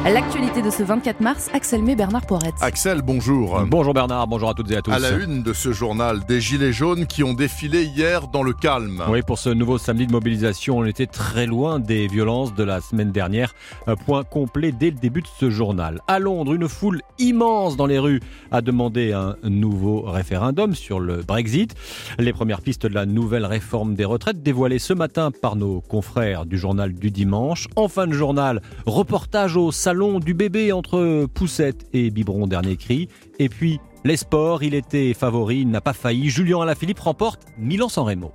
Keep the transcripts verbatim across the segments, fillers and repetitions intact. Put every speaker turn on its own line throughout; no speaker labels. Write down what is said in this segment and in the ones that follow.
L'actualité de ce vingt-quatre mars, Axel May, Bernard Poiret.
Axel, bonjour.
Bonjour Bernard, bonjour à toutes et à tous.
À la une de ce journal, des gilets jaunes qui ont défilé hier dans le calme.
Oui, pour ce nouveau samedi de mobilisation, on était très loin des violences de la semaine dernière. Point complet dès le début de ce journal. À Londres, une foule immense dans les rues a demandé un nouveau référendum sur le Brexit. Les premières pistes de la nouvelle réforme des retraites dévoilées ce matin par nos confrères du journal du dimanche. En fin de journal, reportage au salon du bébé entre poussette et biberon dernier cri. Et puis, les sports, il était favori, il n'a pas failli. Julien Alaphilippe remporte Milan-San Remo.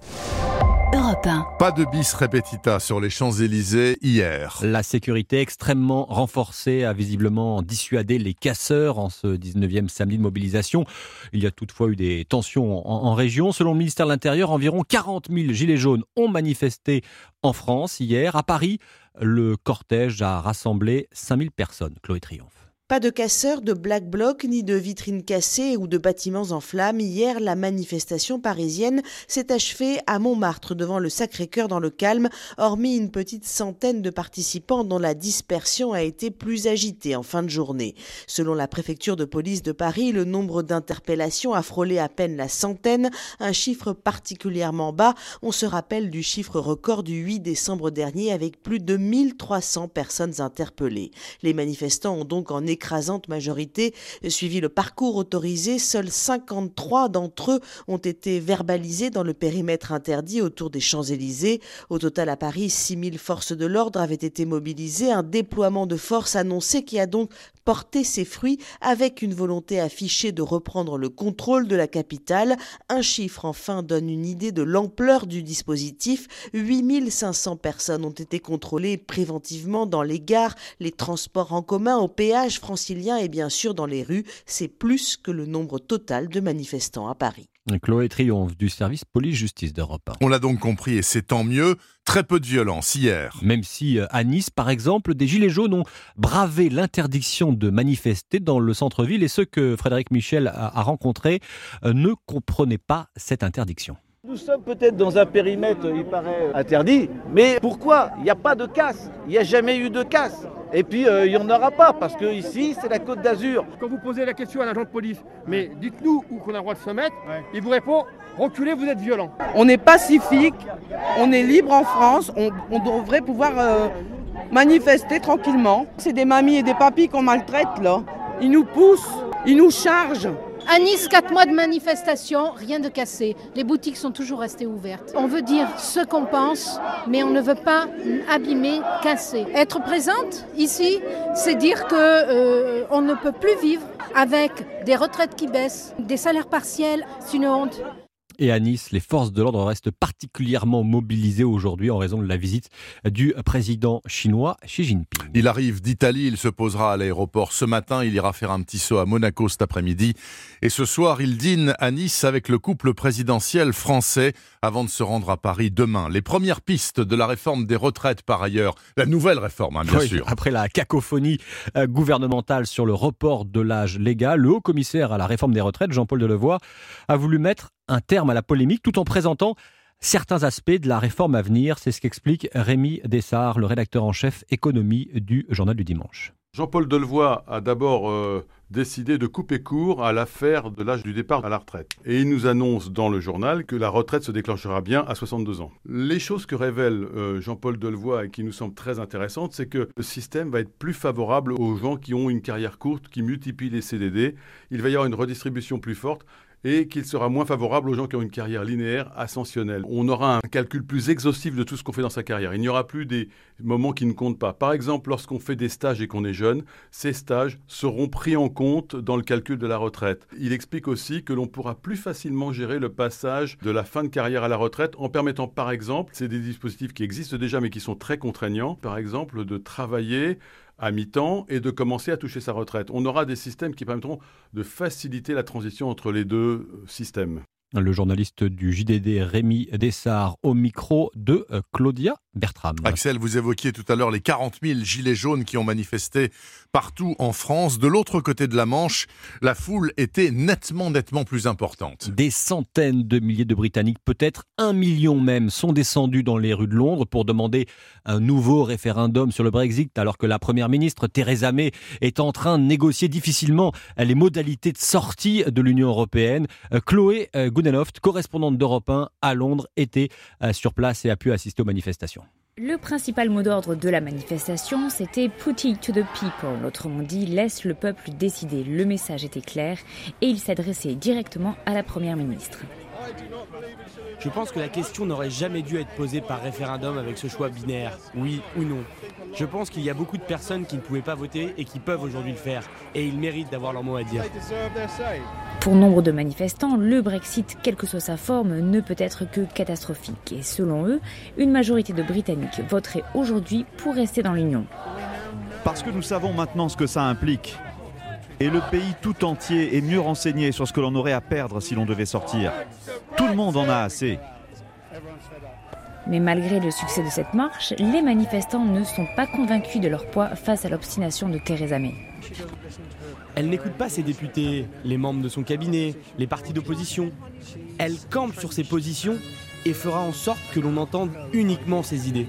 Europe un.
Pas de bis repetita sur les Champs-Élysées hier.
La sécurité extrêmement renforcée a visiblement dissuadé les casseurs en ce dix-neuvième samedi de mobilisation. Il y a toutefois eu des tensions en, en région. Selon le ministère de l'Intérieur, environ quarante mille gilets jaunes ont manifesté en France hier. À Paris, le cortège a rassemblé cinq mille personnes. Chloé Triomphe.
Pas de casseurs, de black blocs, ni de vitrines cassées ou de bâtiments en flammes. Hier, la manifestation parisienne s'est achevée à Montmartre, devant le Sacré-Cœur dans le calme, hormis une petite centaine de participants dont la dispersion a été plus agitée en fin de journée. Selon la préfecture de police de Paris, le nombre d'interpellations a frôlé à peine la centaine, un chiffre particulièrement bas. On se rappelle du chiffre record du huit décembre dernier avec plus de mille trois cents personnes interpellées. Les manifestants ont donc en écrasante majorité suivi le parcours autorisé. Seuls cinquante-trois d'entre eux ont été verbalisés dans le périmètre interdit autour des Champs-Élysées. Au total, à Paris, six mille forces de l'ordre avaient été mobilisées. Un déploiement de force annoncé qui a donc porté ses fruits avec une volonté affichée de reprendre le contrôle de la capitale. Un chiffre enfin donne une idée de l'ampleur du dispositif. huit mille cinq cents personnes ont été contrôlées préventivement dans les gares, les transports en commun, au péage francilien et bien sûr dans les rues. C'est plus que le nombre total de manifestants à Paris.
Chloé Triomphe du service police-justice d'Europe un.
On l'a donc compris et c'est tant mieux. Très peu de violence hier.
Même si à Nice, par exemple, des gilets jaunes ont bravé l'interdiction de manifester dans le centre-ville et ceux que Frédéric Michel a, a rencontrés ne comprenaient pas cette interdiction.
Nous sommes peut-être dans un périmètre, il paraît interdit, mais pourquoi ? Il n'y a pas de casse, il n'y a jamais eu de casse. Et puis euh, il n'y en aura pas, parce que ici c'est la Côte d'Azur.
Quand vous posez la question à l'agent de police, mais dites-nous où qu'on a le droit de se mettre, ouais. Il vous répond, reculez, vous êtes violent.
On est pacifique, on est libre en France, on, on devrait pouvoir euh, manifester tranquillement. C'est des mamies et des papis qu'on maltraite là, ils nous poussent, ils nous chargent.
À Nice, quatre mois de manifestation, rien de cassé. Les boutiques sont toujours restées ouvertes. On veut dire ce qu'on pense, mais on ne veut pas abîmer, casser. Être présente ici, c'est dire qu'on euh, ne peut plus vivre avec des retraites qui baissent, des salaires partiels, c'est une honte.
Et à Nice, les forces de l'ordre restent particulièrement mobilisées aujourd'hui en raison de la visite du président chinois Xi Jinping.
Il arrive d'Italie, il se posera à l'aéroport ce matin, il ira faire un petit saut à Monaco cet après-midi. Et ce soir, il dîne à Nice avec le couple présidentiel français avant de se rendre à Paris demain. Les premières pistes de la réforme des retraites par ailleurs, la nouvelle réforme hein, bien
oui,
sûr.
Après la cacophonie euh, gouvernementale sur le report de l'âge légal, le haut-commissaire à la réforme des retraites, Jean-Paul Delevoye, a voulu mettre un terme à la polémique tout en présentant certains aspects de la réforme à venir. C'est ce qu'explique Rémi Dessart, le rédacteur en chef économie du Journal du Dimanche.
Jean-Paul Delevoye a d'abord euh, décidé de couper court à l'affaire de l'âge du départ à la retraite. Et il nous annonce dans le journal que la retraite se déclenchera bien à soixante-deux ans. Les choses que révèle euh, Jean-Paul Delevoye et qui nous semblent très intéressantes, c'est que le système va être plus favorable aux gens qui ont une carrière courte, qui multiplient les C D D. Il va y avoir une redistribution plus forte. Et qu'il sera moins favorable aux gens qui ont une carrière linéaire ascensionnelle. On aura un calcul plus exhaustif de tout ce qu'on fait dans sa carrière. Il n'y aura plus des moments qui ne comptent pas. Par exemple, lorsqu'on fait des stages et qu'on est jeune, ces stages seront pris en compte dans le calcul de la retraite. Il explique aussi que l'on pourra plus facilement gérer le passage de la fin de carrière à la retraite en permettant, par exemple, c'est des dispositifs qui existent déjà mais qui sont très contraignants, par exemple, de travailler à mi-temps et de commencer à toucher sa retraite. On aura des systèmes qui permettront de faciliter la transition entre les deux systèmes.
Le journaliste du J D D Rémi Dessart au micro de Claudia Bertram.
Axel, vous évoquiez tout à l'heure les quarante mille gilets jaunes qui ont manifesté partout en France. De l'autre côté de la Manche, la foule était nettement, nettement plus importante.
Des centaines de milliers de Britanniques, peut-être un million même, sont descendus dans les rues de Londres pour demander un nouveau référendum sur le Brexit, alors que la première ministre Theresa May est en train de négocier difficilement les modalités de sortie de l'Union européenne. Chloé Goodenough, correspondante d'Europe un à Londres, était sur place et a pu assister aux manifestations.
Le principal mot d'ordre de la manifestation, c'était « Put it to the people », autrement dit « Laisse le peuple décider ». Le message était clair et il s'adressait directement à la Première ministre.
Je pense que la question n'aurait jamais dû être posée par référendum avec ce choix binaire, oui ou non. Je pense qu'il y a beaucoup de personnes qui ne pouvaient pas voter et qui peuvent aujourd'hui le faire. Et ils méritent d'avoir leur mot à dire.
Pour nombre de manifestants, le Brexit, quelle que soit sa forme, ne peut être que catastrophique. Et selon eux, une majorité de Britanniques voterait aujourd'hui pour rester dans l'Union.
Parce que nous savons maintenant ce que ça implique. Et le pays tout entier est mieux renseigné sur ce que l'on aurait à perdre si l'on devait sortir. Tout le monde en a assez.
Mais malgré le succès de cette marche, les manifestants ne sont pas convaincus de leur poids face à l'obstination de Theresa May.
Elle n'écoute pas ses députés, les membres de son cabinet, les partis d'opposition. Elle campe sur ses positions et fera en sorte que l'on entende uniquement ses idées.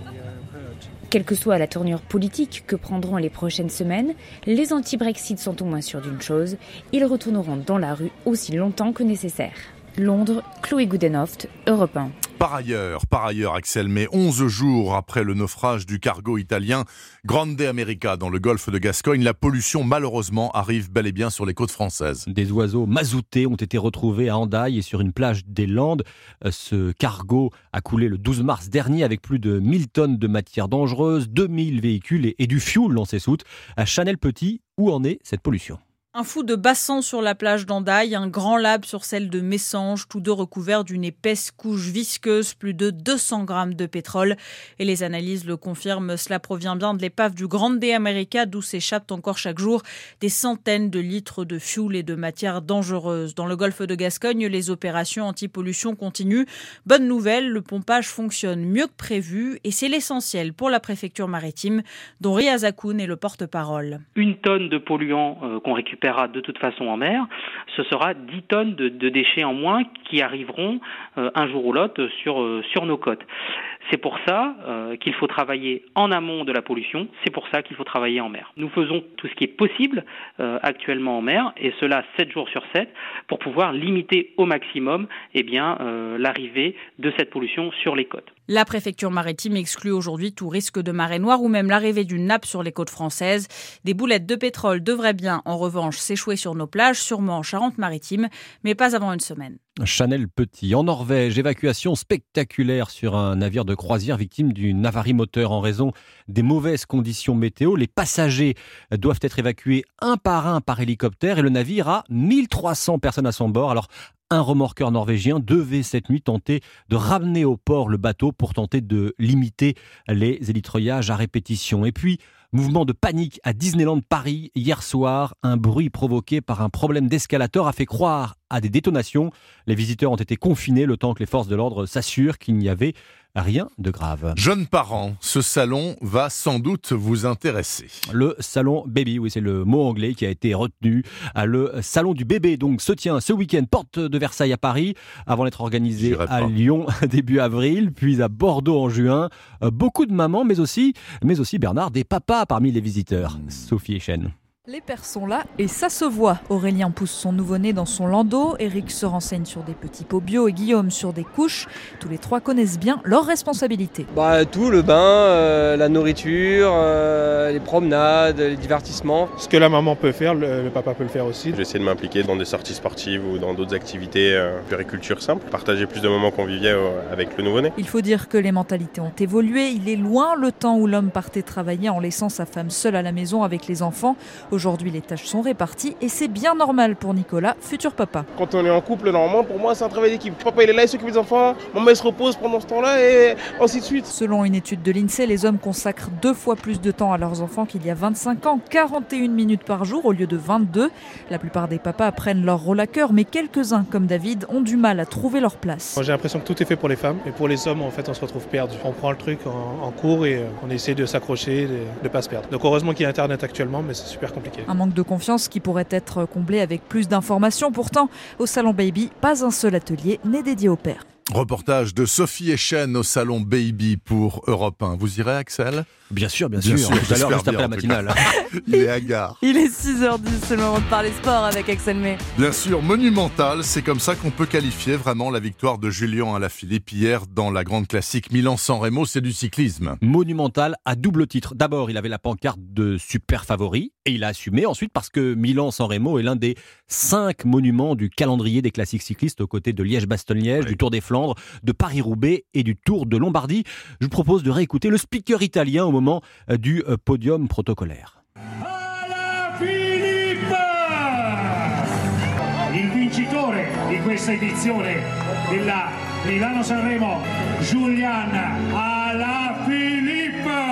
Quelle que soit la tournure politique que prendront les prochaines semaines, les anti-Brexit sont au moins sûrs d'une chose, ils retourneront dans la rue aussi longtemps que nécessaire. Londres, Chloé Goodenough, Europe un.
Par ailleurs, par ailleurs, Axel, mais onze jours après le naufrage du cargo italien Grande America dans le golfe de Gascogne, la pollution malheureusement arrive bel et bien sur les côtes françaises.
Des oiseaux mazoutés ont été retrouvés à Hendaye et sur une plage des Landes. Ce cargo a coulé le douze mars dernier avec plus de mille tonnes de matières dangereuses, deux mille véhicules et, et du fioul dans ses soutes. À Chanel Petit, où en est cette pollution ?
Un fou de bassan sur la plage d'Hendaye, un grand lab sur celle de Messanges, tous deux recouverts d'une épaisse couche visqueuse, plus de deux cents grammes de pétrole. Et les analyses le confirment, cela provient bien de l'épave du Grande America, d'où s'échappent encore chaque jour des centaines de litres de fioul et de matières dangereuses. Dans le golfe de Gascogne, les opérations anti-pollution continuent. Bonne nouvelle, le pompage fonctionne mieux que prévu et c'est l'essentiel pour la préfecture maritime, dont Riaz Akoun est le porte-parole.
Une tonne de polluants euh, qu'on récupère de toute façon en mer, ce sera dix tonnes de, de déchets en moins qui arriveront euh, un jour ou l'autre sur, euh, sur nos côtes. C'est pour ça euh, qu'il faut travailler en amont de la pollution, c'est pour ça qu'il faut travailler en mer. Nous faisons tout ce qui est possible euh, actuellement en mer, et cela sept jours sur sept, pour pouvoir limiter au maximum eh bien, euh, l'arrivée de cette pollution sur les côtes.
La préfecture maritime exclut aujourd'hui tout risque de marée noire ou même l'arrivée d'une nappe sur les côtes françaises. Des boulettes de pétrole devraient bien, en revanche, s'échouer sur nos plages, sûrement en Charente-Maritime, mais pas avant une semaine.
Chanel Petit, en Norvège, évacuation spectaculaire sur un navire de croisière victime d'une avarie moteur en raison des mauvaises conditions météo. Les passagers doivent être évacués un par un par hélicoptère et le navire a mille trois cents personnes à son bord. Alors, un remorqueur norvégien devait cette nuit tenter de ramener au port le bateau pour tenter de limiter les élitreuillages à répétition. Et puis, mouvement de panique à Disneyland Paris hier soir. Un bruit provoqué par un problème d'escalator a fait croire à des détonations. Les visiteurs ont été confinés le temps que les forces de l'ordre s'assurent qu'il n'y avait rien de grave.
Jeunes parents, ce salon va sans doute vous intéresser.
Le salon baby, oui, c'est le mot anglais qui a été retenu. Le salon du bébé, donc, se tient ce week-end, porte de Versailles à Paris, avant d'être organisé
J'irai
à
pas.
Lyon début avril, puis à Bordeaux en juin. Beaucoup de mamans, mais aussi, mais aussi Bernard, des papas parmi les visiteurs. Mmh. Sophie Echen.
Les pères sont là et ça se voit. Aurélien pousse son nouveau-né dans son landau, Eric se renseigne sur des petits pots bio et Guillaume sur des couches. Tous les trois connaissent bien leurs responsabilités.
Bah, tout, le bain, euh, la nourriture, euh, les promenades, les divertissements.
Ce que la maman peut faire, le, le papa peut le faire aussi.
J'essaie de m'impliquer dans des sorties sportives ou dans d'autres activités, euh, puriculture simple, partager plus de moments conviviaux avec le nouveau-né.
Il faut dire que les mentalités ont évolué. Il est loin le temps où l'homme partait travailler en laissant sa femme seule à la maison avec les enfants. Aujourd'hui, les tâches sont réparties et c'est bien normal pour Nicolas, futur papa.
Quand on est en couple, normalement, pour moi, c'est un travail d'équipe. Papa, il est là, il s'occupe des enfants, maman, elle se repose pendant ce temps-là et ainsi de suite.
Selon une étude de l'INSEE, les hommes consacrent deux fois plus de temps à leurs enfants qu'il y a vingt-cinq ans, quarante et une minutes par jour au lieu de vingt-deux. La plupart des papas prennent leur rôle à cœur, mais quelques-uns, comme David, ont du mal à trouver leur place.
J'ai l'impression que tout est fait pour les femmes, et pour les hommes, en fait, on se retrouve perdu. On prend le truc en, en cours et on essaie de s'accrocher, de ne pas se perdre. Donc heureusement qu'il y a Internet actuellement, mais c'est super compliqué.
Un manque de confiance qui pourrait être comblé avec plus d'informations. Pourtant, au Salon Baby, pas un seul atelier n'est dédié au père.
Reportage de Sophie Echen au Salon Baby pour Europe un. Vous irez, Axel ?
Bien sûr, bien,
bien
sûr.
sûr.
Tout à l'heure, juste après la matinale.
Il est hagard.
Il est six heures dix, c'est le moment de parler sport avec Axel May.
Bien sûr, monumental, c'est comme ça qu'on peut qualifier vraiment la victoire de Julian Alaphilippe hier dans la grande classique Milan-San Remo, c'est du cyclisme.
Monumental à double titre. D'abord, il avait la pancarte de super favori et il a assumé. Ensuite, parce que Milan-San Remo est l'un des cinq monuments du calendrier des classiques cyclistes aux côtés de Liège-Bastogne-Liège, oui. du Tour des Flandres, de Paris-Roubaix et du Tour de Lombardie. Je vous propose de réécouter le speaker italien au moment du podium protocolaire.
Alaphilippe, il vincitore di questa edizione della Milano-San Remo, Julian Alaphilippe.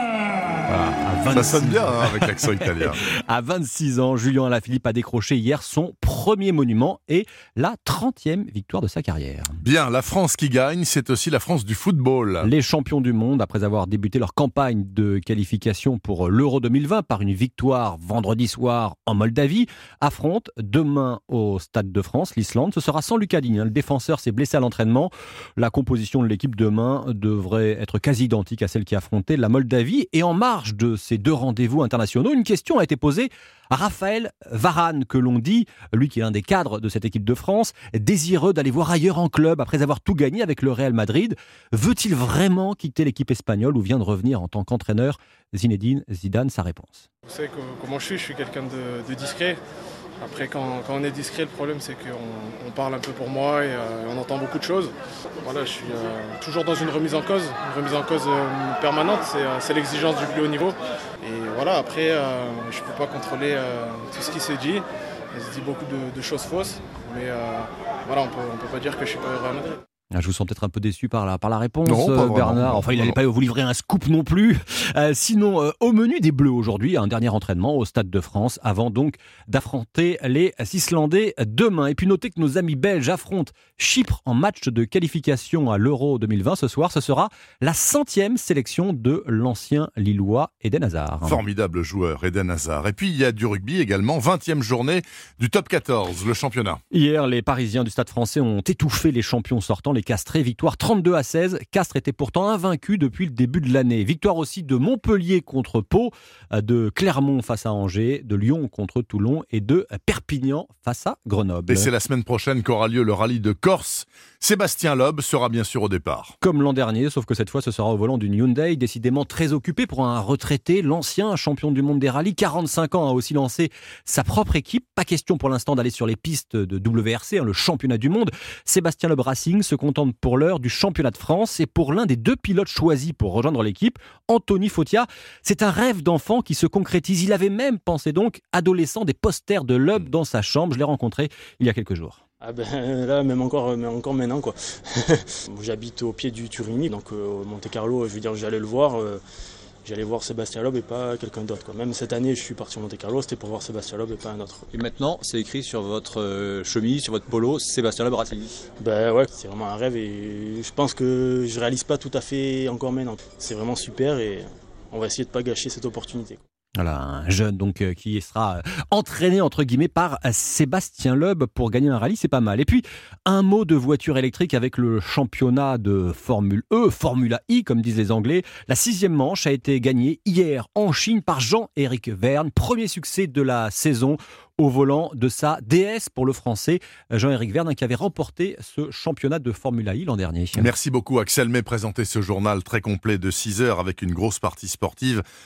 Ah, ça sonne bien hein, avec l'accent italien.
À vingt-six ans, Julian Alaphilippe a décroché hier son premier monument et la trentième victoire de sa carrière.
Bien, la France qui gagne, c'est aussi la France du football.
Les champions du monde, après avoir débuté leur campagne de qualification pour l'Euro deux mille vingt par une victoire vendredi soir en Moldavie, affrontent demain au Stade de France l'Islande. Ce sera sans Lucas Digne. Le défenseur s'est blessé à l'entraînement. La composition de l'équipe demain devrait être quasi identique à celle qui affrontait la Moldavie. Et en marge de ces deux rendez-vous internationaux, une question a été posée à Raphaël Varane, que l'on dit, lui qui est l'un des cadres de cette équipe de France, désireux d'aller voir ailleurs en club après avoir tout gagné avec le Real Madrid. Veut-il vraiment quitter l'équipe espagnole ou vient de revenir en tant qu'entraîneur ? Zinedine Zidane, sa réponse.
Vous savez comment je suis, je suis quelqu'un de, de discret. Après, quand, quand on est discret, le problème, c'est qu'on on parle un peu pour moi et euh, on entend beaucoup de choses. Voilà, je suis euh, toujours dans une remise en cause, une remise en cause euh, permanente, c'est, euh, c'est l'exigence du plus haut niveau. Et voilà, après, euh, je ne peux pas contrôler euh, tout ce qui se dit. Il se dit beaucoup de, de choses fausses, mais euh, voilà, on peut, on peut pas dire que je suis pas heureux à Madrid.
Je vous sens peut-être un peu déçu par la, par la réponse,
non, pas vraiment,
Bernard.
non,
enfin, il
non,
n'allait pas vous livrer un scoop non plus. Euh, sinon, euh, au menu des Bleus aujourd'hui, un dernier entraînement au Stade de France avant donc d'affronter les Islandais demain. Et puis notez que nos amis belges affrontent Chypre en match de qualification à l'Euro deux mille vingt ce soir. Ce sera la centième sélection de l'ancien Lillois Eden Hazard.
Formidable joueur, Eden Hazard. Et puis il y a du rugby également, vingtième journée du top quatorze, le championnat.
Hier, les Parisiens du Stade français ont étouffé les champions sortants, les Castrés. Victoire trente-deux à seize. Castres était pourtant invaincu depuis le début de l'année. Victoire aussi de Montpellier contre Pau, de Clermont face à Angers, de Lyon contre Toulon et de Perpignan face à Grenoble.
Et c'est la semaine prochaine qu'aura lieu le rallye de Corse. Sébastien Loeb sera bien sûr au départ.
Comme l'an dernier, sauf que cette fois ce sera au volant d'une Hyundai, décidément très occupé pour un retraité, l'ancien champion du monde des rallyes, quarante-cinq ans, a aussi lancé sa propre équipe. Pas question pour l'instant d'aller sur les pistes de W R C, hein, le championnat du monde. Sébastien Loeb Racing se contente pour l'heure du championnat de France et pour l'un des deux pilotes choisis pour rejoindre l'équipe, Anthony Fautia. C'est un rêve d'enfant qui se concrétise. Il avait même pensé donc, adolescent, des posters de Loeb dans sa chambre. Je l'ai rencontré il y a quelques jours.
Ah ben là, même encore, même encore maintenant quoi. J'habite au pied du Turini, donc euh, Monte Carlo, je veux dire, j'allais le voir. Euh, J'allais voir Sébastien Loeb et pas quelqu'un d'autre, quoi. Même cette année, je suis parti au Monte Carlo, c'était pour voir Sébastien Loeb et pas un autre.
Et maintenant, c'est écrit sur votre euh, chemise, sur votre polo, Sébastien Loeb Racing.
Ben ouais, c'est vraiment un rêve et je pense que je réalise pas tout à fait encore maintenant. C'est vraiment super et on va essayer de pas gâcher cette opportunité, quoi.
Voilà, un jeune donc euh, qui sera euh, entraîné entre guillemets par euh, Sébastien Loeb pour gagner un rallye, c'est pas mal. Et puis un mot de voiture électrique avec le championnat de Formule E, Formula I comme disent les Anglais. La sixième manche a été gagnée hier en Chine par Jean-Éric Vergne, premier succès de la saison au volant de sa D S pour le Français Jean-Éric Vergne qui avait remporté ce championnat de Formula I l'an dernier.
Merci beaucoup Axel May, présenté ce journal très complet de six heures avec une grosse partie sportive